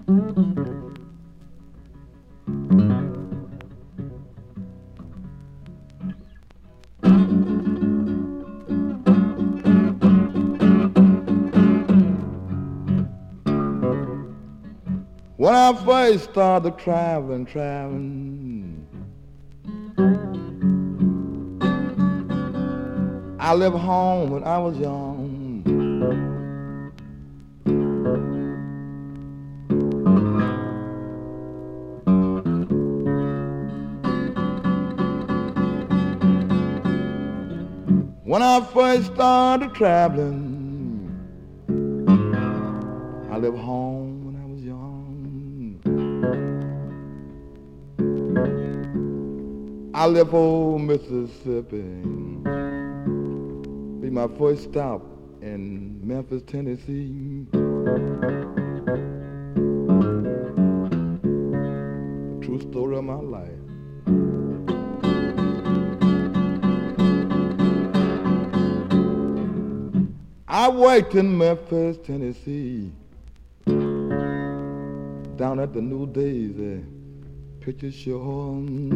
When I first started traveling, I left home when I was young. When I first started traveling, I left home when I was young. I left old Mississippi, be my first stop in Memphis, Tennessee. The true story of my life. I worked in Memphis, Tennessee, down at the New Days Picture Show.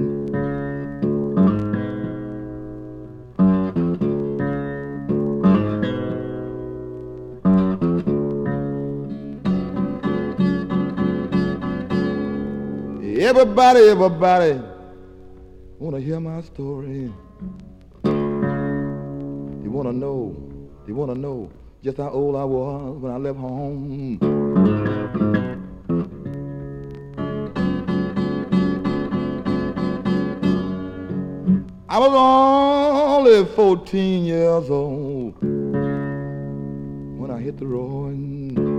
Everybody wanna hear my story. You wanna know just how old I was when I left home. I was only 14 years old when I hit the road.